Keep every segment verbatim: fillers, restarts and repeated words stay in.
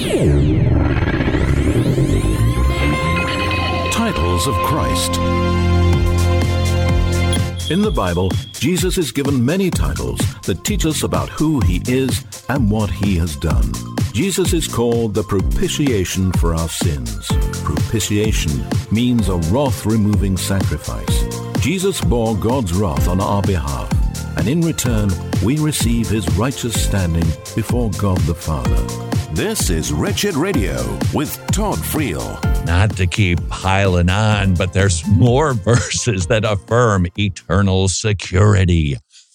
Titles of Christ. In the Bible, Jesus is given many titles that teach us about who he is and what he has done. Jesus is called the propitiation for our sins. Propitiation means a wrath-removing sacrifice. Jesus bore God's wrath on our behalf, and in return, we receive his righteous standing before God the Father. This is Wretched Radio with Todd Friel. Not to keep piling on, but there's more verses that affirm eternal security.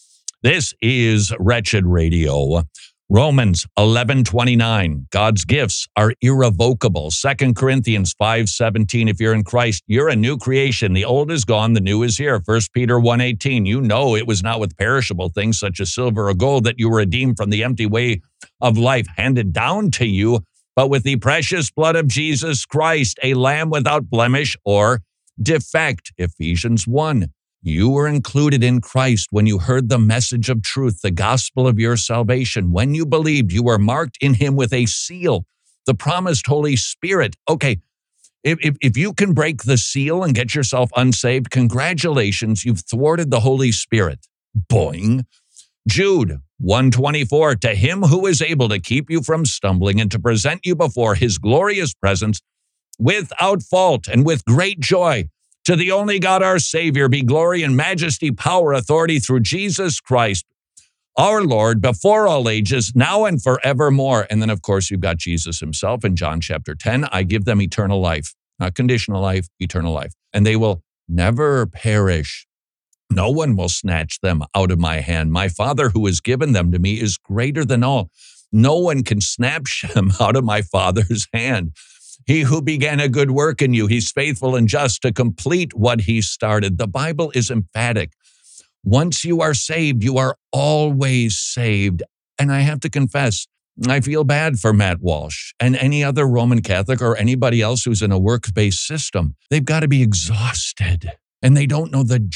This is Wretched Radio. Romans eleven twenty-nine, God's gifts are irrevocable. Second Corinthians five seventeen, if you're in Christ, you're a new creation. The old is gone, the new is here. First Peter one eighteen, you know it was not with perishable things such as silver or gold that you were redeemed from the empty way of life handed down to you, but with the precious blood of Jesus Christ, a lamb without blemish or defect. Ephesians one. You were included in Christ when you heard the message of truth, the gospel of your salvation. When you believed, you were marked in him with a seal, the promised Holy Spirit. Okay, if, if, if you can break the seal and get yourself unsaved, congratulations, you've thwarted the Holy Spirit. Boing. Jude one twenty-four, to him who is able to keep you from stumbling and to present you before his glorious presence without fault and with great joy. To the only God, our Savior, be glory and majesty, power, authority through Jesus Christ, our Lord, before all ages, now and forevermore. And then, of course, you've got Jesus himself in John chapter ten. I give them eternal life, not conditional life, eternal life. And they will never perish. No one will snatch them out of my hand. My Father who has given them to me is greater than all. No one can snatch them out of my Father's hand. He who began a good work in you, he's faithful and just to complete what he started. The Bible is emphatic. Once you are saved, you are always saved. And I have to confess, I feel bad for Matt Walsh and any other Roman Catholic or anybody else who's in a works-based system. They've got to be exhausted. And they don't know the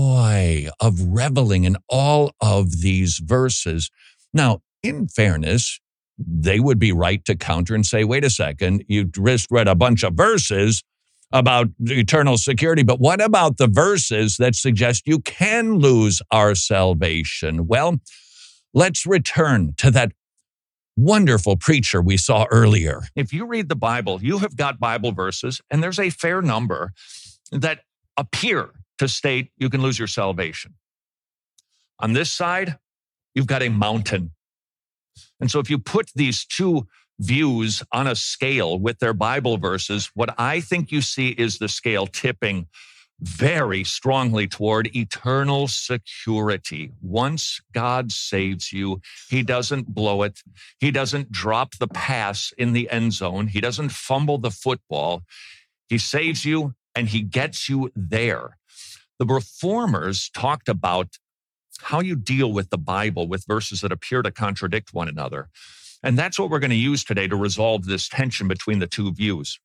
joy of reveling in all of these verses. Now, in fairness, they would be right to counter and say, wait a second, you just read a bunch of verses about eternal security, but what about the verses that suggest you can lose our salvation? Well, let's return to that wonderful preacher we saw earlier. If you read the Bible, you have got Bible verses, and there's a fair number that appear to state you can lose your salvation. On this side, you've got a mountain. And so if you put these two views on a scale with their Bible verses, what I think you see is the scale tipping very strongly toward eternal security. Once God saves you, he doesn't blow it. He doesn't drop the pass in the end zone. He doesn't fumble the football. He saves you and he gets you there. The reformers talked about how you deal with the Bible with verses that appear to contradict one another. And that's what we're going to use today to resolve this tension between the two views.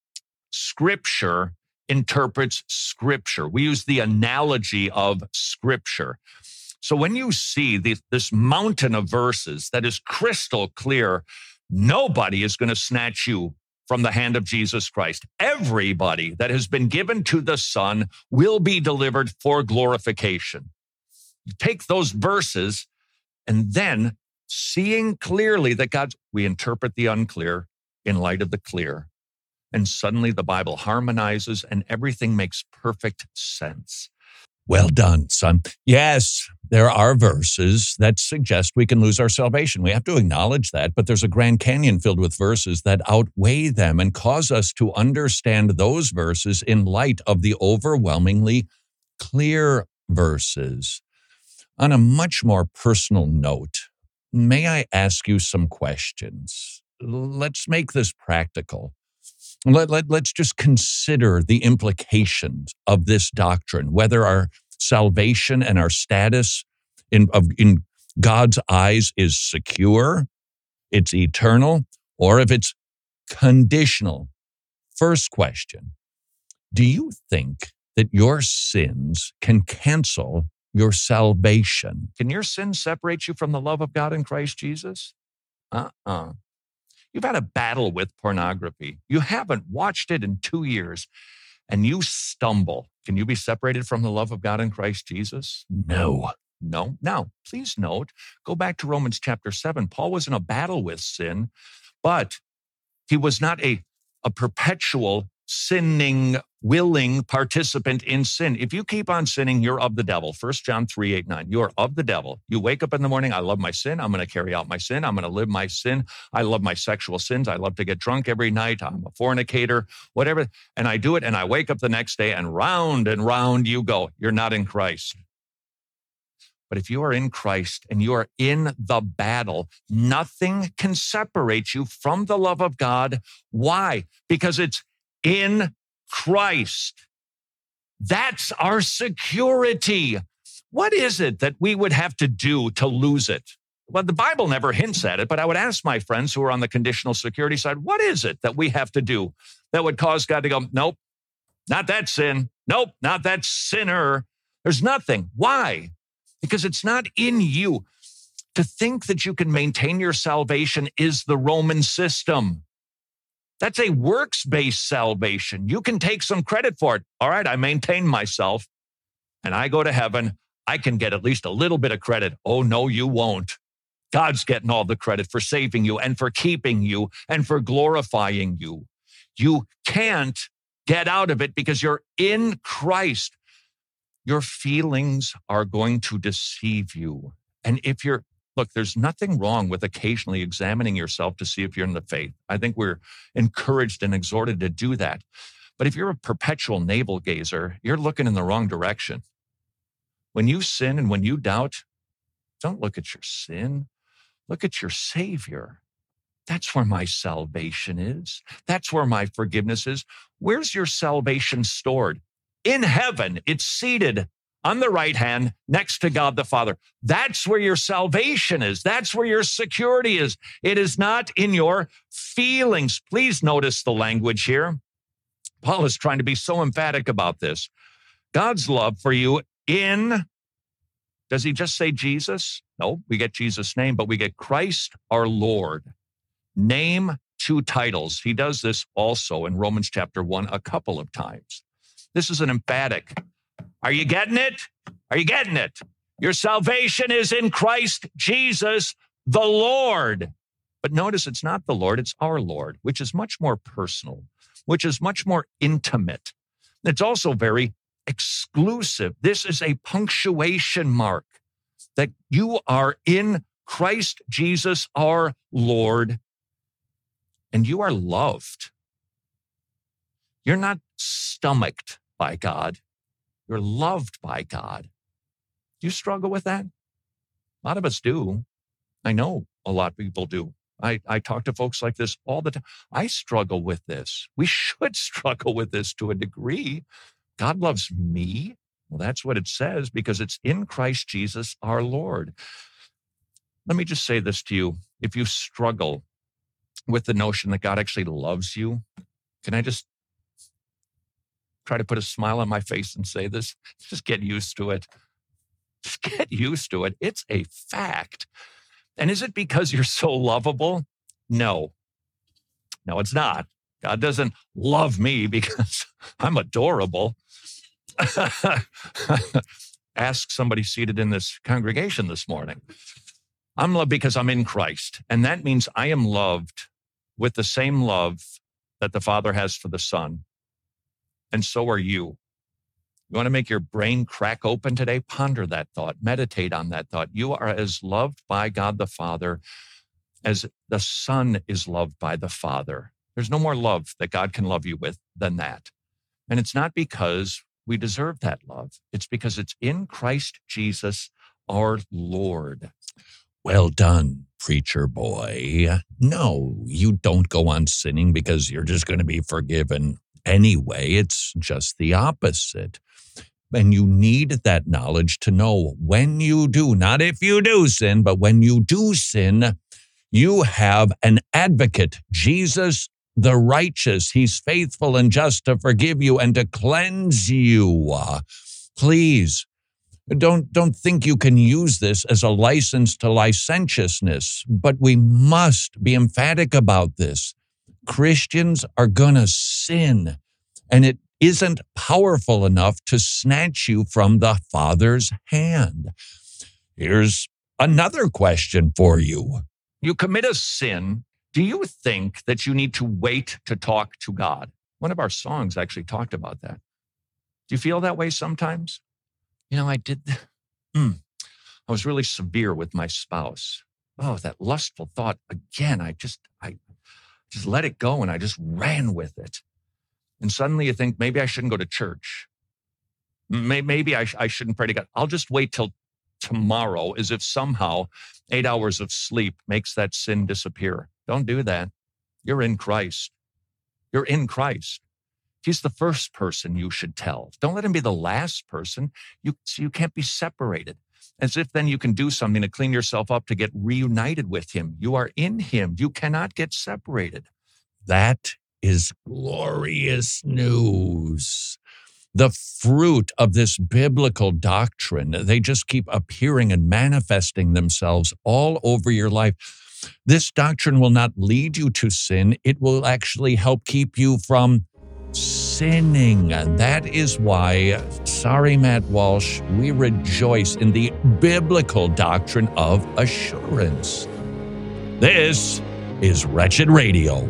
Scripture interprets Scripture. We use the analogy of Scripture. So when you see this, this mountain of verses that is crystal clear, nobody is going to snatch you from the hand of Jesus Christ. Everybody that has been given to the Son will be delivered for glorification. You take those verses and then seeing clearly that God's, we interpret the unclear in light of the clear. And suddenly the Bible harmonizes and everything makes perfect sense. Well done, son. Yes, there are verses that suggest we can lose our salvation. We have to acknowledge that, but there's a Grand Canyon filled with verses that outweigh them and cause us to understand those verses in light of the overwhelmingly clear verses. On a much more personal note, may I ask you some questions? Let's make this practical. Let, let, let's just consider the implications of this doctrine, whether our salvation and our status in, of, in God's eyes is secure, it's eternal, or if it's conditional. First question, do you think that your sins can cancel your salvation? Can your sins separate you from the love of God in Christ Jesus? Uh-uh. You've had a battle with pornography. You haven't watched it in two years and you stumble. Can you be separated from the love of God in Christ Jesus? No. No. Now, please note, go back to Romans chapter seven. Paul was in a battle with sin, but he was not a, a perpetual sinning, willing participant in sin. If you keep on sinning, you're of the devil. First John three, eight, nine. You are of the devil. You wake up in the morning, I love my sin. I'm going to carry out my sin. I'm going to live my sin. I love my sexual sins. I love to get drunk every night. I'm a fornicator, whatever. And I do it, and I wake up the next day, and round and round you go. You're not in Christ. But if you are in Christ and you are in the battle, nothing can separate you from the love of God. Why? Because it's in Christ. That's our security. What is it that we would have to do to lose it? Well, the Bible never hints at it, but I would ask my friends who are on the conditional security side, what is it that we have to do that would cause God to go, nope, not that sin. Nope, not that sinner. There's nothing. Why? Because it's not in you. To think that you can maintain your salvation is the Roman system. That's a works-based salvation. You can take some credit for it. All right, I maintain myself and I go to heaven. I can get at least a little bit of credit. Oh, no, you won't. God's getting all the credit for saving you and for keeping you and for glorifying you. You can't get out of it because you're in Christ. Your feelings are going to deceive you. And if you're, look, there's nothing wrong with occasionally examining yourself to see if you're in the faith. I think we're encouraged and exhorted to do that. But if you're a perpetual navel gazer, you're looking in the wrong direction. When you sin and when you doubt, don't look at your sin. Look at your Savior. That's where my salvation is. That's where my forgiveness is. Where's your salvation stored? In heaven, it's seated on the right hand next to God the Father. That's where your salvation is. That's where your security is. It is not in your feelings. Please notice the language here. Paul is trying to be so emphatic about this. God's love for you in, does he just say Jesus? No, we get Jesus' name, but we get Christ our Lord. Name, two titles. He does this also in Romans chapter one a couple of times. This is an emphatic. Are you getting it? Are you getting it? Your salvation is in Christ Jesus, the Lord. But notice it's not the Lord, it's our Lord, which is much more personal, which is much more intimate. It's also very exclusive. This is a punctuation mark that you are in Christ Jesus, our Lord, and you are loved. You're not stomached by God. You're loved by God. Do you struggle with that? A lot of us do. I know a lot of people do. I, I talk to folks like this all the time. I struggle with this. We should struggle with this to a degree. God loves me. Well, that's what it says because it's in Christ Jesus, our Lord. Let me just say this to you. If you struggle with the notion that God actually loves you, can I just try to put a smile on my face and say this? Just get used to it. Just get used to it. It's a fact. And is it because you're so lovable? No. No, it's not. God doesn't love me because I'm adorable. Ask somebody seated in this congregation this morning. I'm loved because I'm in Christ. And that means I am loved with the same love that the Father has for the Son. And so are you. You want to make your brain crack open today? Ponder that thought. Meditate on that thought. You are as loved by God the Father as the Son is loved by the Father. There's no more love that God can love you with than that. And it's not because we deserve that love. It's because it's in Christ Jesus, our Lord. Well done, preacher boy. No, you don't go on sinning because you're just going to be forgiven anyway. It's just the opposite. And you need that knowledge to know when you do, not if you do sin, but when you do sin, you have an advocate, Jesus the righteous. He's faithful and just to forgive you and to cleanse you. Uh, please Don't, don't think you can use this as a license to licentiousness, but we must be emphatic about this. Christians are going to sin, and it isn't powerful enough to snatch you from the Father's hand. Here's another question for you. You commit a sin. Do you think that you need to wait to talk to God? One of our songs actually talked about that. Do you feel that way sometimes? You know, I did, mm, I was really severe with my spouse. Oh, that lustful thought again, I just, I just let it go and I just ran with it. And suddenly you think, maybe I shouldn't go to church. Maybe I, I shouldn't pray to God. I'll just wait till tomorrow, as if somehow eight hours of sleep makes that sin disappear. Don't do that. You're in Christ. You're in Christ. He's the first person you should tell. Don't let him be the last person. You, so you can't be separated. As if then you can do something to clean yourself up to get reunited with him. You are in him. You cannot get separated. That is glorious news. The fruit of this biblical doctrine, they just keep appearing and manifesting themselves all over your life. This doctrine will not lead you to sin. It will actually help keep you from sinning. And that is why, sorry, Matt Walsh, we rejoice in the biblical doctrine of assurance. This is Wretched Radio.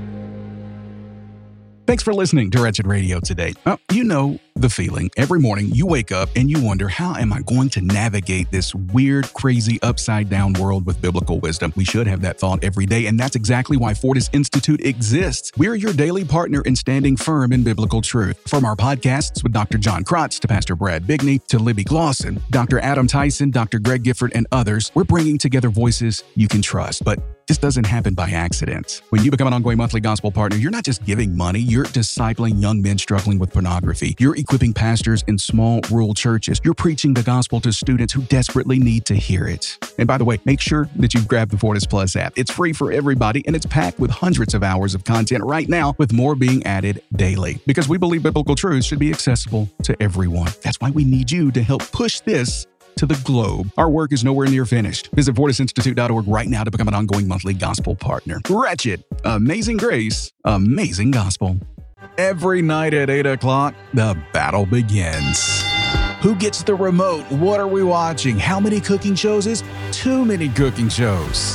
Thanks for listening to Wretched Radio today. Oh, you know the feeling. Every morning you wake up and you wonder, how am I going to navigate this weird, crazy, upside-down world with biblical wisdom? We should have that thought every day, and that's exactly why Fortis Institute exists. We're your daily partner in standing firm in biblical truth. From our podcasts with Doctor John Krotz to Pastor Brad Bigney to Libby Glosson, Doctor Adam Tyson, Doctor Greg Gifford, and others, we're bringing together voices you can trust. But this doesn't happen by accident. When you become an ongoing monthly gospel partner, you're not just giving money, you're discipling young men struggling with pornography. You're equipping pastors in small rural churches. You're preaching the gospel to students who desperately need to hear it. And by the way, make sure that you've grabbed the Fortis Plus app. It's free for everybody, and it's packed with hundreds of hours of content right now, with more being added daily. Because we believe biblical truths should be accessible to everyone. That's why we need you to help push this to the globe. Our work is nowhere near finished. Visit fortis institute dot org right now to become an ongoing monthly gospel partner. Wretched, amazing grace, amazing gospel. Every night at eight o'clock, the battle begins. Who gets the remote? What are we watching? How many cooking shows is too many cooking shows?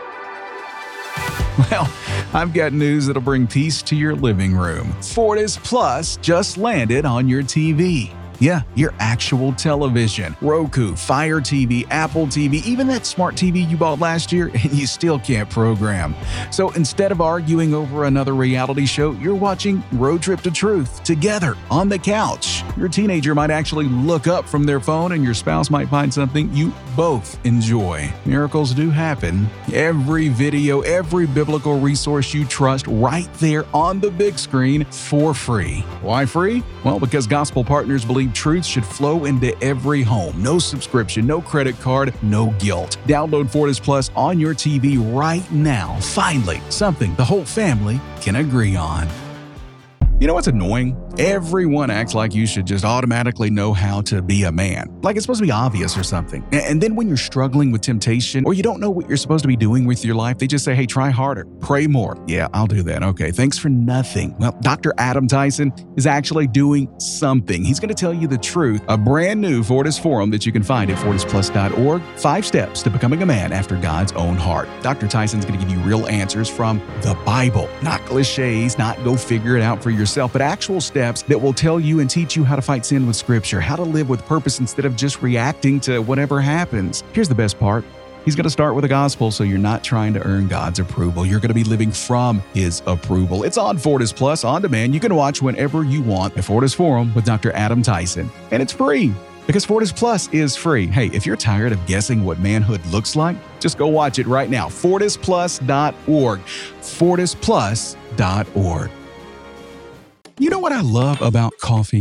Well, I've got news that'll bring peace to your living room. Fortis Plus just landed on your T V. Yeah, your actual television. Roku, Fire T V, Apple T V, even that smart T V you bought last year and you still can't program. So instead of arguing over another reality show, you're watching Road Trip to Truth together on the couch. Your teenager might actually look up from their phone and your spouse might find something you both enjoy. Miracles do happen. Every video, every biblical resource you trust right there on the big screen for free. Why free? Well, because gospel partners believe truth should flow into every home. No subscription, no credit card, no guilt. Download Fortis Plus on your T V right now. Finally, something the whole family can agree on. You know what's annoying? Everyone acts like you should just automatically know how to be a man. Like it's supposed to be obvious or something. And then when you're struggling with temptation or you don't know what you're supposed to be doing with your life, they just say, hey, try harder, pray more. Yeah, I'll do that. Okay, thanks for nothing. Well, Doctor Adam Tyson is actually doing something. He's going to tell you the truth. A brand new Fortis Forum that you can find at fortis plus dot org. Five steps to becoming a man after God's own heart. Doctor Tyson's going to give you real answers from the Bible. Not cliches, not go figure it out for yourself, but actual steps that will tell you and teach you how to fight sin with Scripture, how to live with purpose instead of just reacting to whatever happens. Here's the best part. He's going to start with the gospel, so you're not trying to earn God's approval. You're going to be living from His approval. It's on Fortis Plus on demand. You can watch whenever you want at Fortis Forum with Doctor Adam Tyson. And it's free because Fortis Plus is free. Hey, if you're tired of guessing what manhood looks like, just go watch it right now. fortis plus dot org. fortis plus dot org. You know what I love about coffee?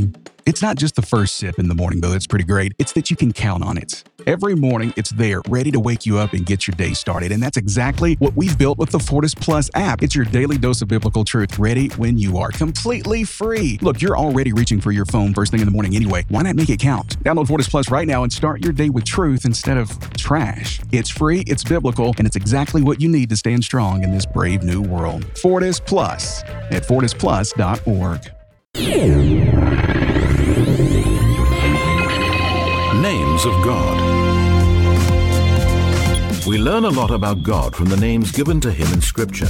It's not just the first sip in the morning, though. That's pretty great. It's that you can count on it. Every morning, it's there, ready to wake you up and get your day started. And that's exactly what we've built with the Fortis Plus app. It's your daily dose of biblical truth, ready when you are, completely free. Look, you're already reaching for your phone first thing in the morning anyway. Why not make it count? Download Fortis Plus right now and start your day with truth instead of trash. It's free, it's biblical, and it's exactly what you need to stand strong in this brave new world. Fortis Plus at fortis plus dot org. Names of God. We learn a lot about God from the names given to him in Scripture.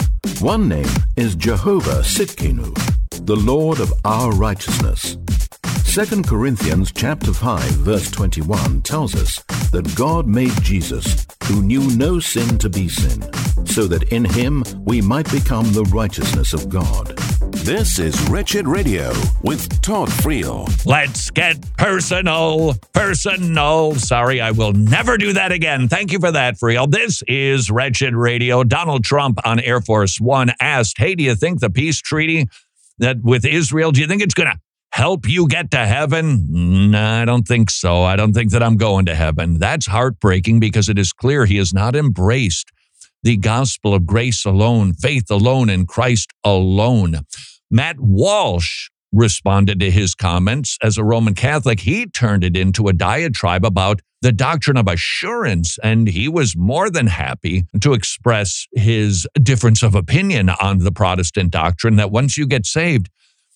One name is Jehovah Tsidkenu, the Lord of our righteousness. Second Corinthians chapter five, verse twenty-one tells us that God made Jesus, who knew no sin, to be sin, so that in him we might become the righteousness of God. This is Wretched Radio with Todd Friel. Let's get personal. Personal. Sorry, I will never do that again. Thank you for that, Friel. This is Wretched Radio. Donald Trump on Air Force One asked, hey, do you think the peace treaty that with Israel, do you think it's going to help you get to heaven? No, I don't think so. I don't think that I'm going to heaven. That's heartbreaking because it is clear he has not embraced the gospel of grace alone, faith alone, and Christ alone. Matt Walsh responded to his comments. As a Roman Catholic, he turned it into a diatribe about the doctrine of assurance, and he was more than happy to express his difference of opinion on the Protestant doctrine that once you get saved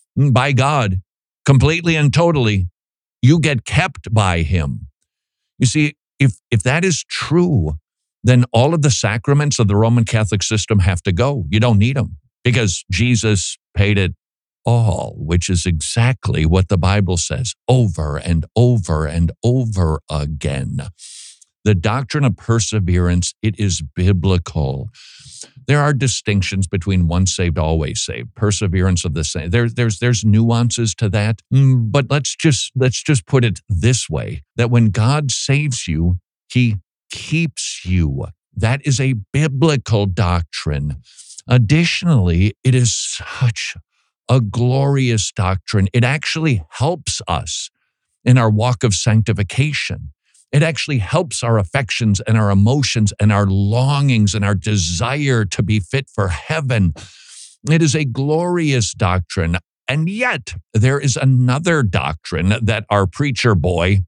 by God, completely and totally, you get kept by him. You see, if if that is true, then all of the sacraments of the Roman Catholic system have to go. You don't need them because Jesus paid it all, which is exactly what the Bible says over and over and over again. The doctrine of perseverance, it is biblical. There are distinctions between once saved, always saved, perseverance of the same. There, there's there's nuances to that, but let's just let's just put it this way: that when God saves you, He keeps you. That is a biblical doctrine. Additionally, it is such a glorious doctrine. It actually helps us in our walk of sanctification. It actually helps our affections and our emotions and our longings and our desire to be fit for heaven. It is a glorious doctrine. And yet, there is another doctrine that our preacher boy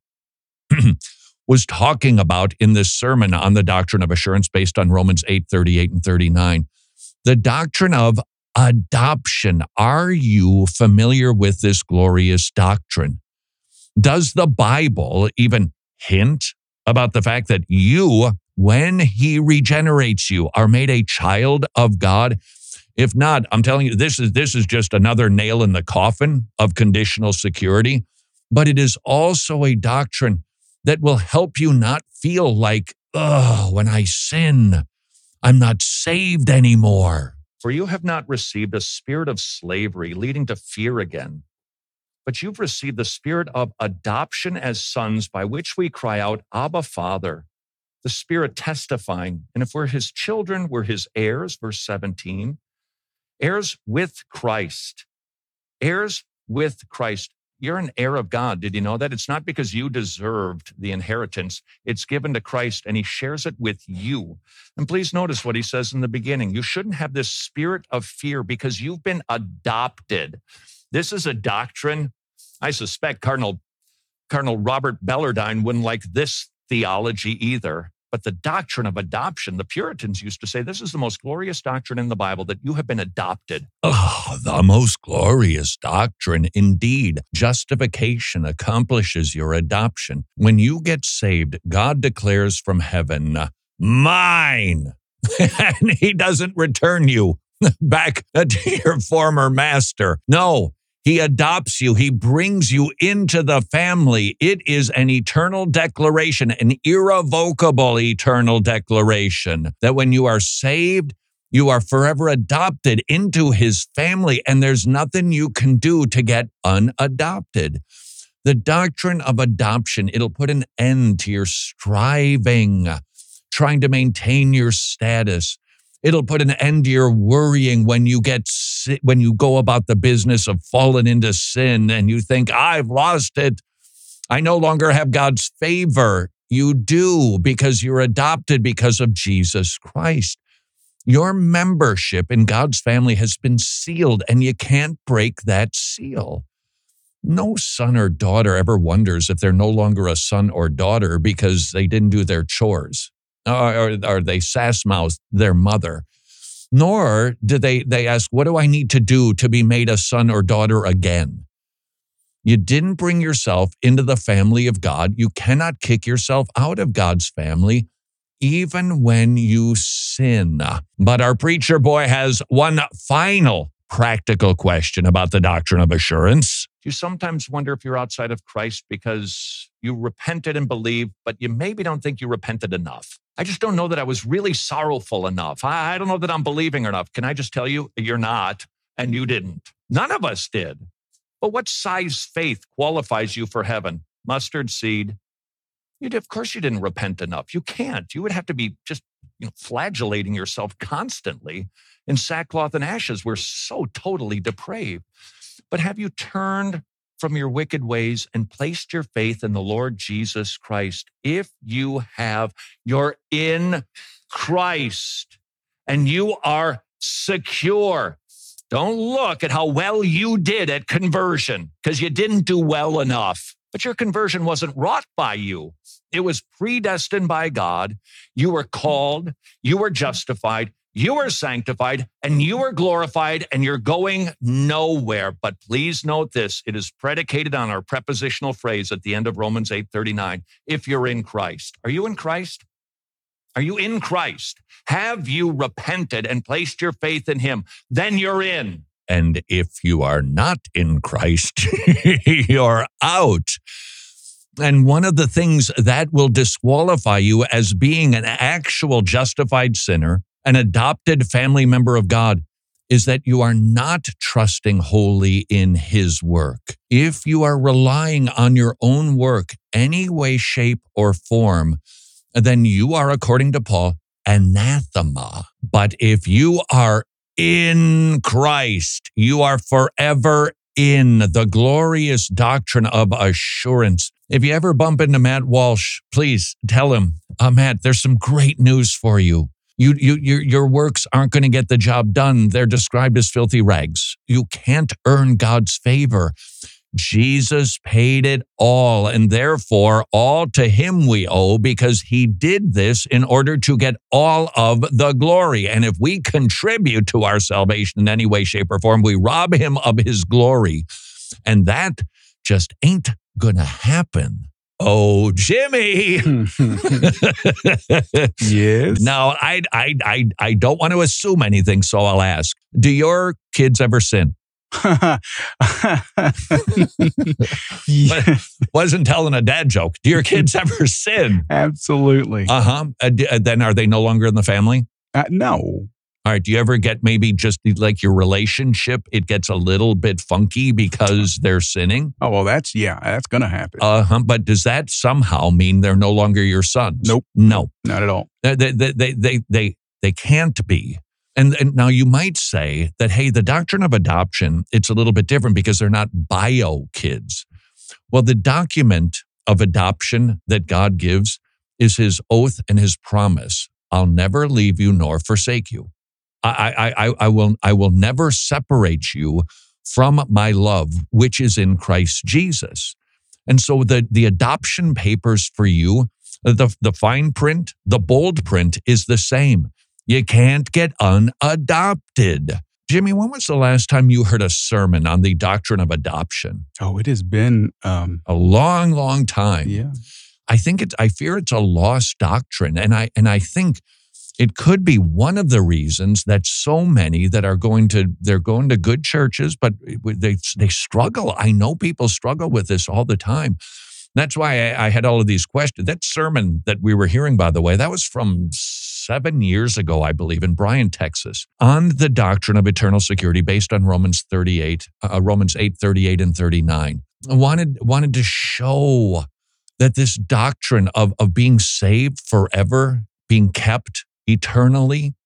was talking about in this sermon on the doctrine of assurance based on Romans eight, thirty-eight and thirty-nine. The doctrine of adoption. Are you familiar with this glorious doctrine? Does the Bible even hint about the fact that you, when he regenerates you, are made a child of God? If not, I'm telling you, this is this is just another nail in the coffin of conditional security. But it is also a doctrine that will help you not feel like, oh, when I sin, I'm not saved anymore. For you have not received a spirit of slavery leading to fear again, but you've received the spirit of adoption as sons, by which we cry out, Abba, Father, the Spirit testifying. And if we're his children, we're his heirs, verse seventeen, heirs with Christ, heirs with Christ. You're an heir of God. Did you know that? It's not because you deserved the inheritance. It's given to Christ, and he shares it with you. And please notice what he says in the beginning. You shouldn't have this spirit of fear because you've been adopted. This is a doctrine. I suspect Cardinal, Cardinal Robert Bellarmine wouldn't like this theology either. But the doctrine of adoption, the Puritans used to say, this is the most glorious doctrine in the Bible, that you have been adopted. Oh, the most glorious doctrine indeed. Justification accomplishes your adoption. When you get saved, God declares from heaven, mine. And he doesn't return you back to your former master. No. He adopts you. He brings you into the family. It is an eternal declaration, an irrevocable eternal declaration that when you are saved, you are forever adopted into his family, and there's nothing you can do to get unadopted. The doctrine of adoption, it'll put an end to your striving, trying to maintain your status. It'll put an end to your worrying when you get when you go about the business of falling into sin and you think, I've lost it. I no longer have God's favor. You do, because you're adopted because of Jesus Christ. Your membership in God's family has been sealed, and you can't break that seal. No son or daughter ever wonders if they're no longer a son or daughter because they didn't do their chores, or, or, or they sass-mouthed their mother. Nor do they, they ask, what do I need to do to be made a son or daughter again? You didn't bring yourself into the family of God. You cannot kick yourself out of God's family, even when you sin. But our preacher boy has one final practical question about the doctrine of assurance. You sometimes wonder if you're outside of Christ because you repented and believed, but you maybe don't think you repented enough. I just don't know that I was really sorrowful enough. I don't know that I'm believing enough. Can I just tell you, you're not, and you didn't. None of us did. But what size faith qualifies you for heaven? Mustard seed. You did, of course you didn't repent enough. You can't. You would have to be just you know, flagellating yourself constantly in sackcloth and ashes. We're so totally depraved. But have you turned from your wicked ways and placed your faith in the Lord Jesus Christ? If you have, you're in Christ and you are secure. Don't look at how well you did at conversion because you didn't do well enough. But your conversion wasn't wrought by you. It was predestined by God. You were called, you were justified, you were sanctified, and you were glorified, and you're going nowhere. But please note this, it is predicated on our prepositional phrase at the end of Romans eight thirty-nine, if you're in Christ. Are you in Christ? Are you in Christ? Have you repented and placed your faith in him? Then you're in. And if you are not in Christ, you're out. And one of the things that will disqualify you as being an actual justified sinner, an adopted family member of God, is that you are not trusting wholly in his work. If you are relying on your own work, any way, shape, or form, then you are, according to Paul, anathema. But if you are in Christ, you are forever in the glorious doctrine of assurance. If you ever bump into Matt Walsh, please tell him, uh, Matt, there's some great news for you. You, you, your, your works aren't going to get the job done. They're described as filthy rags. You can't earn God's favor. Jesus paid it all, and therefore all to him we owe, because he did this in order to get all of the glory. And if we contribute to our salvation in any way, shape, or form, we rob him of his glory. And that just ain't gonna happen. Oh, Jimmy. Yes. Now, I, I, I, I don't want to assume anything, so I'll ask. Do your kids ever sin? Yeah. Wasn't telling a dad joke. Do your kids ever sin? Absolutely. Uh-huh. Uh, d- uh, then are they no longer in the family? Uh, no. All right. Do you ever get maybe just like your relationship, it gets a little bit funky because they're sinning? Oh, well, that's, yeah, that's going to happen. Uh-huh. But does that somehow mean they're no longer your sons? Nope. No. Not at all. They, they, they, they, they, they can't be. And, and now you might say that, hey, the doctrine of adoption, it's a little bit different because they're not bio kids. Well, the document of adoption that God gives is his oath and his promise. I'll never leave you nor forsake you. I, I, I, I will, I will never separate you from my love, which is in Christ Jesus. And so the, the adoption papers for you, the, the fine print, the bold print is the same. You can't get unadopted. Jimmy, when was the last time you heard a sermon on the doctrine of adoption? Oh, it has been um, a long, long time. Yeah. I think it's, I fear it's a lost doctrine. And I, and I think it could be one of the reasons that so many that are going to, they're going to good churches, but they, they struggle. I know people struggle with this all the time. That's why I, I had all of these questions. That sermon that we were hearing, by the way, that was from seven years ago, I believe, in Bryan, Texas, on the doctrine of eternal security based on Romans thirty-eight, uh, Romans eight, thirty-eight and thirty-nine. I wanted, wanted to show that this doctrine of, of being saved forever, being kept eternally,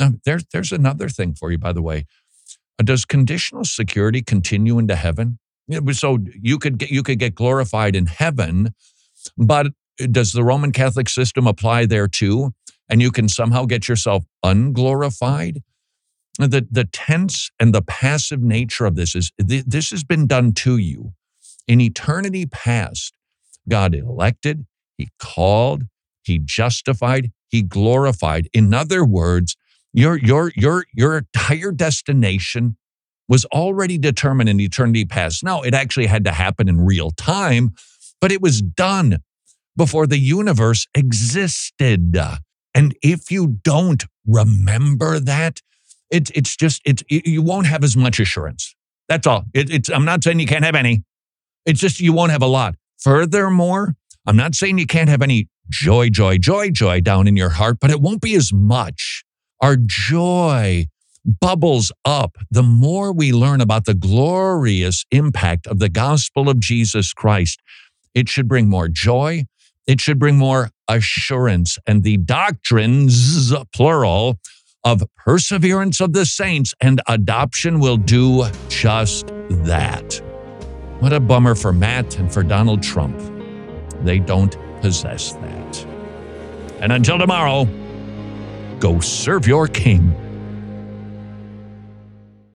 Um, there, there's another thing for you, by the way. Does conditional security continue into heaven? So you could get, you could get glorified in heaven, but does the Roman Catholic system apply there too? And you can somehow get yourself unglorified? The, the tense and the passive nature of this is, this has been done to you. In eternity past, God elected, He called, He justified, He glorified. In other words, your, your, your, your entire destination was already determined in eternity past. Now, it actually had to happen in real time, but it was done before the universe existed. And if you don't remember that, it, it's just, it, it, you won't have as much assurance. That's all. It, it's, I'm not saying you can't have any. It's just you won't have a lot. Furthermore, I'm not saying you can't have any joy, joy, joy, joy down in your heart, but it won't be as much. Our joy bubbles up the more we learn about the glorious impact of the gospel of Jesus Christ. It should bring more joy. It should bring more assurance. And the doctrines, plural, of perseverance of the saints and adoption will do just that. What a bummer for Matt and for Donald Trump. They don't possess that. And until tomorrow, go serve your king.